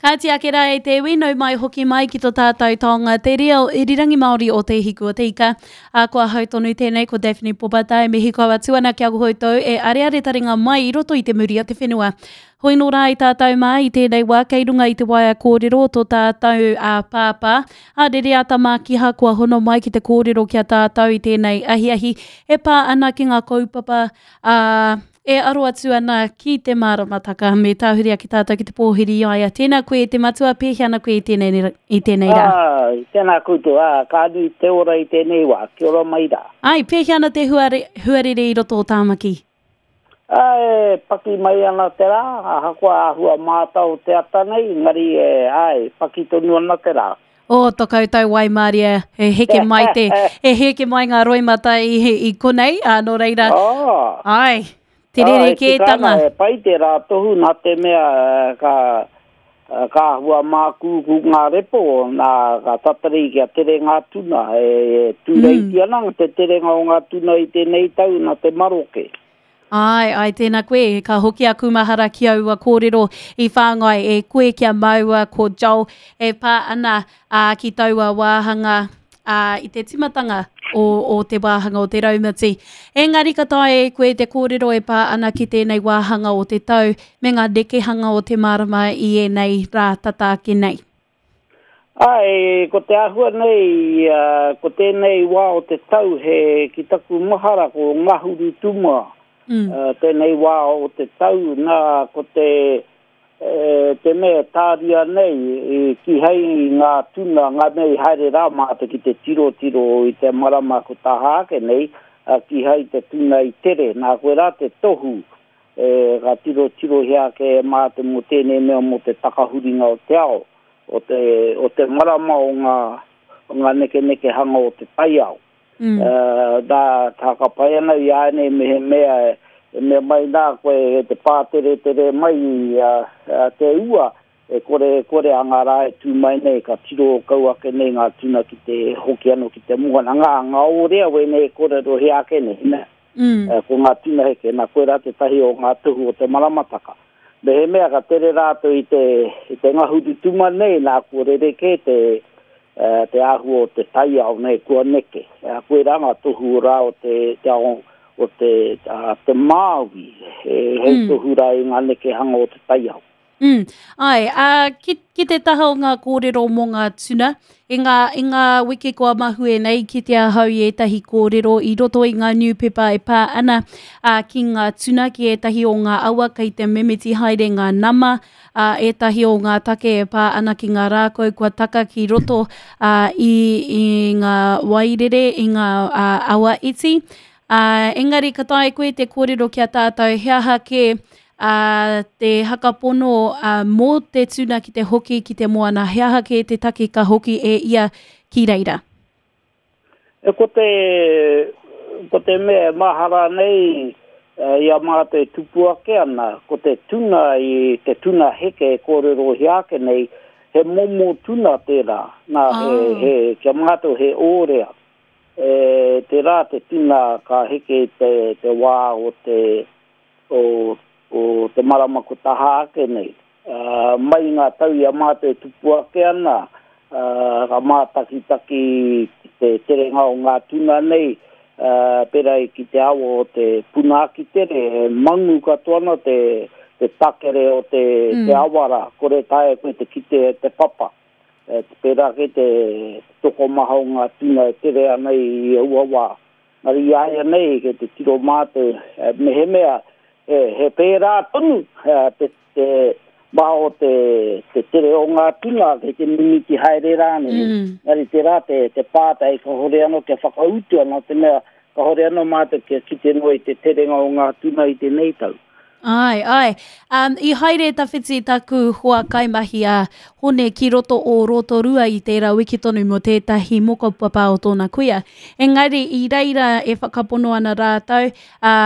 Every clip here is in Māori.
Ka te akera e te wino mai hoki mai ki tō tātou taonga te reo irirangi Māori o te hiku o te ika. Kua hautonu tēnei ko Daphne Popata e mihi kaua tuana kia kuhoutou e areare taringa mai I roto I te muri a te whenua. Hoi nō rā I tātou mai I tēnei wā kei runga I te waia kōrero tō tātou pāpā. Rere ata mākiha kua hono mai ki te kōrero kia tātou I tēnei ahiahi. E pā ana ki ngā kaupapa e aro atu ana ki te māramataka me tāhuria ki tātou ki te pōhiri aia. Tēnā koe te matua pēhi ana koe I tēnei rā. Tēnā koutou, ka nui te ora I tēnei wā, ki ora mai rā. Ai, pēhi ana te huarere I roto o tāmaki. Paki mai ana te rā, hakua ahua mātau te atanei, ngari paki tonu ana te rā. Tokautou wai Māria, he heke mai ngā roimata I konei, nō reira. Ai, te rere kētanga. Pai te rā tohu nā te mea ka hua mākūku ngā repo, nā ka tatari kia tere ngā tuna, tūreiti ana, te tere ngā o ngā tuna I tēnei tau, nā te maroke. Ai, tēnā koe, ka hoki a kumahara ki aua kōrero I whāngai, e koe kia maua ko Joel, e pā ana ki taua wāhanga I te timatanga o te wāhanga o te raumati. Engari katae koe te kōrero e pā ana ki tēnei wāhanga o te tau, me ngā dekehanga o te marama I nei rā tata ki nei. Ai, ko te ahua nei, ko tēnei wā o te tau he ki taku mahara ko ngahuru tumua. Tēnei wā o te tau nā ko te mea tāria nei ki hei ngā tuna ngā mei haere rā māta ki te tiro I te marama ko tā hāke nei ki hei te tuna I tere nā koe rā te tohu ka tiro hiake māta mo tēnei mea mo te takahuringa o te ao o te marama o ngā neke hanga o te tai ao. Da ka pai ana I ane me mea mai nā koe te pātere mai te ua kore anga rā tū mai nei ka tiro kauake nei ngā tuna ki te hoki ano ki te muana ngā orea we nei kore rohi ake nei ko ngā tuna heke nā koe rā te tahi o ngā tuhu o te maramataka me he mea ka tere rātou I te ngahuru tuma nei nā kore reke te ahu o te tai au nei kua neke. Koe ranga tohu rā o te Māui, he tohu rā I ngā neke hanga o te tai au. Ai, ki te taha o ngā kōrero mō ngā tuna, e ngā wiki kua mahu e nei ki te ahau I etahi kōrero I roto I ngā newspaper e pā ana ki ngā tuna ki etahi o ngā awa kei te memeti haere ngā nama, etahi o ngā take e pā ana ki ngā rākau kua taka ki roto I ngā wairere, I ngā awa iti. Engari katae koe te kōrero kia tātou heaha ke te hakapono mō te tuna ki te hoki ki te moana, heaha ke te take ka hoki e ia ki reira. Ko te mea mahara nei ia mātou e tupua ke ana, ko te tuna I te tuna heke kōrero hiake nei, he momo tuna tērā, nā he kia mātou he ōrea. Te rā te tuna ka heke te wā o te marama ko taha ake nei. Mai ngā tau ia mātou tupua ke ana, ka mātaki te tere ngā o ngā tuna nei, pera I ki te awa o te puna ki tere, mangu katoana te takere o te awara, kore tae koe te kite te papa. Pera ke te toko maha o ngā tuna tere anei I ua wā. Ngari aia nei ke te tiro mātou, mehe mea, he pērā tonu, te maha o te tere o ngā tuna, ke te miniti haere rāne. Ngari te rā te pātai ka hore ano ke whakautu ana, te mea ka hore ano mātou ke kite noi te tere o ngā tuna I te nei tau. Ai. I haere tawhiti taku hoa kaimahi hone ki roto o Rotorua I tērā wiki tonu mo tētahi mokopapa o tōna kuia. Engari I reira e whakapono ana rātau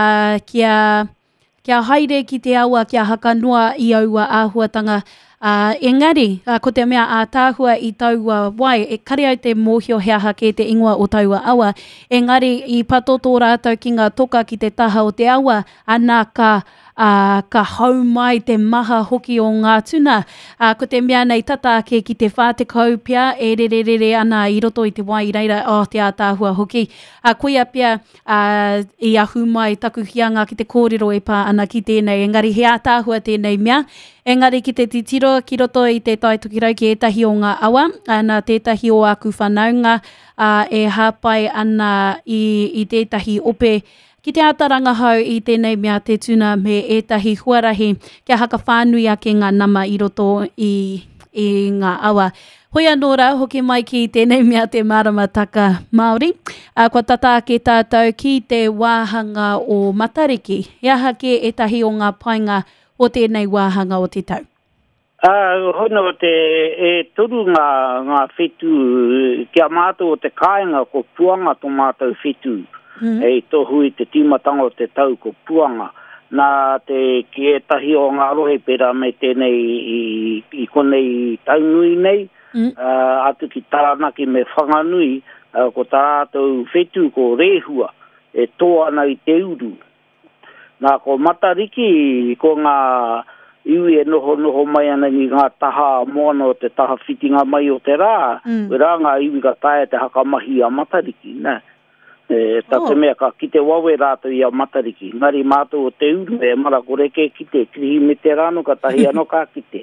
kia haere ki te awa kia hakanua I aua āhuatanga. Engari, ko te mea tāhua I taua wai, e kare au te mōhio heaha ke te ingoa o taua awa. Engari, I patoto rātau ki ngā toka ki te taha o te awa, anā ka ka hau mai te maha hoki o ngā tuna. Ko te mea nei tata ake ki te whātekau pia e re ana i roto i te wai i reira te ātāhua hoki. Koia pia i ahu mai taku hianga ki te kōrero e pā ana ki tēnei. Engari he ātāhua tēnei mea. Engari ki te titiro ki roto i te taitokirau ki etahi o ngā awa. Ana tētahi o aku whanaunga e hāpai ana i tētahi ope ki te ataranga hau i tēnei mea te tuna me etahi huarahi kia haka whānui ake ngā nama i roto i ngā awa. Hoi anō rau, hoki mai ki tēnei mea te maramataka Māori. Kua tata ake tātou ki te wāhanga o Matariki. Ia hake etahi o ngā painga o tēnei wāhanga o te tau. Hono turu ngā whetu kia mātou o te kāinga ko puanga tō mātou whetu. E tohu i te timatanga o te tau ko puanga. Nā ki etahi o ngā rohe pera me tēnei i konei taunui nei. Atu ki taranaki me whanganui ko tātou whetu ko rehua e tō ana i te uru. Nā ko Matariki ko ngā iwi e noho mai ana ni ngā taha moana o te taha whitinga mai o te rā. Wera ngā iwi ka tae te hakamahi a Matariki, ne? Tā te mea ka ki te wawe rātou i a Matariki. Ngari mātou o te uru e mara koreke ki te krihi me te rāno ka tahi ano ka ki te.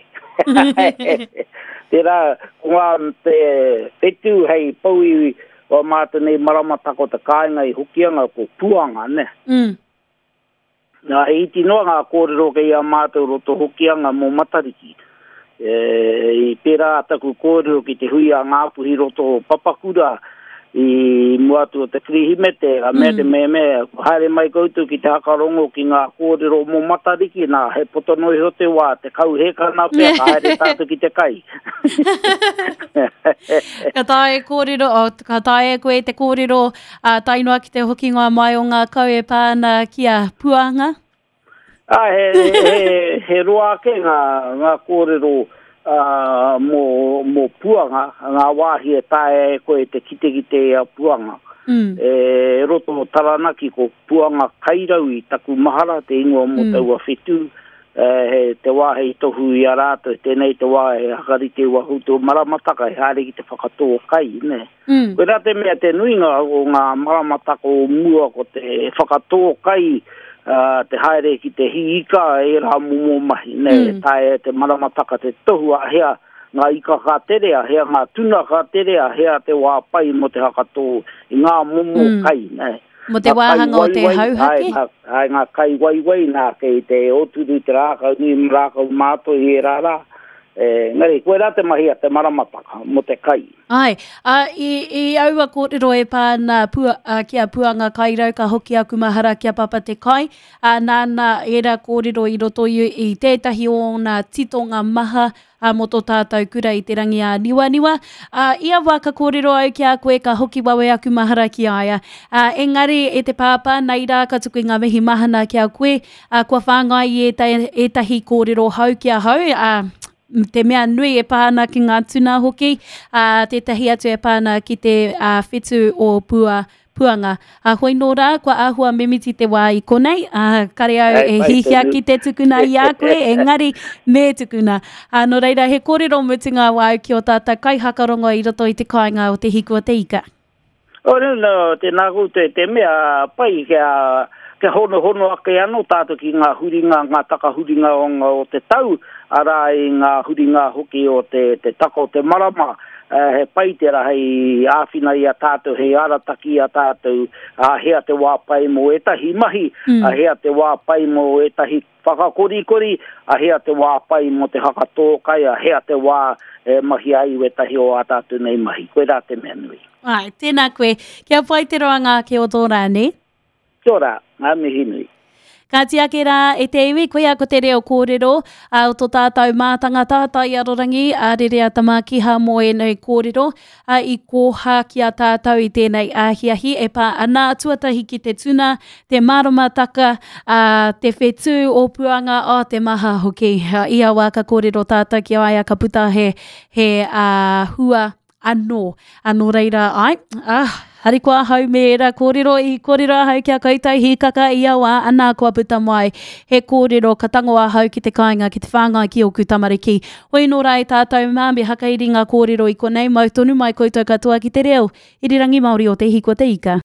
Te rā, kua te whetu hei pauiwi o mātou nei maramatako te kāinga i hokianga ko puanga, ne? Nā e iti noa ngā kōrero kei a mātou roto hokianga mō Matariki. I pērā taku kōrero ki te hui a ngāpuhi roto papakura i muatu o te krihimete, a mea te mea, haere mai koutou ki te hakarongo ki ngā kōrero mō Matariki, nā he potonoi ho te wā, te kau hekana pia, ka haere tātou ki te kai. Ka tae kōrero, ka tae koe te kōrero, tainua ki te hoki ngā mai o ngā kau e pāna kia puanga? He roa ke ngā kōrero, mō puanga, ngā wāhi e tae koe te kite a puanga. Roto taranaki ko puanga kairau i taku mahara te ingoa mō taua whetu. He te wāhe i tohu i a rātou, tēnei te wāhe hakari te wahuto maramataka e haere ki te whakatō kai, ne? Koe rā te mea te nuinga o ngā maramataka o mua ko te whakatō kai, te haere ki te hiika e rā mumo mahi, ne, tae te maramataka te tohu a hea ngā ika ka terea, hea ngā tuna ka terea, hea te wāpai mo te hakato i ngā mumo kai, ne. Mo te wāhanga o te hauhake? Ai ngā kai waiwai nā kei te oturu te rākau ni rākau mātoi e rārā. Ngari, koe rā te mahi a te maramataka mo te kai. Ai, i aua kōrero e pāna kia puanga kairau ka hoki aku mahara kia papa te kai. Nāna era kōrero i roto i tētahi o ngā titonga maha mo tō tātou kura i te rangi a niwaniwa. Ia waka kōrero au kia koe ka hoki wawe aku mahara ki aia. Engari e te pāpā, nei rā ka tuku ngā mihi mahana kia koe. Kua whāngai e tahi kōrero hau kia hau. Te mea nui e pāna ki ngā tuna hoki, tētahi atu e pāna ki te whetu o puanga. Hoi nō rā, kua āhua memiti te wā i konei, kare au e hihia ki te tukuna i a koe, engari me tukuna. Nō reira, he kōrero mutunga wau ki o tātou kai hakarongo i roto i te kāinga o te hiku o te ika. No, te nāku te mea pai ke hono ake anō tātou ki ngā huringa, ngā taka huringa o te tau, ara i ngā huringa hoki o te tako o te marama, he pai tera hei āwhina i a tātou, hei arataki a tātou, hea te wāpai mo etahi mahi, hea te wāpai mo etahi whakakorikori, hea te wāpai mo te hakatōkai, hea te wā mahi ai o etahi o a tātou nei mahi. Koe rā te mea nui. Ai, tēnā koe. Kia pai te roanga ke o tō rāne? Kia ora, ngā mihi nui. Ka tiake rā e te iwi, koe a ko te reo kōrero, o tō tātou mātanga tātai arorangi, re rea tamākiha mo e nei kōrero, i kōha ki a tātou i tēnei āhiahi, e pā ana tuatahi ki te tuna, te maramataka, te whetu o puanga, te maha hoki. Ia waka kōrero tātou ki aia ka puta he hua anō reira ai. Hari kua hau me ra kōrero I kōrero ahau kia koutou hi kaka I awa ana kua puta mai he kōrero ka tango ahau ki te kāinga ki te whāngai ki oku tamariki. Hoi nō rai tātou mā me hakairi ngā kōrero I konei mau tonu mai koutou katoa ki te reo. Irirangi Māori o te hiko te ika.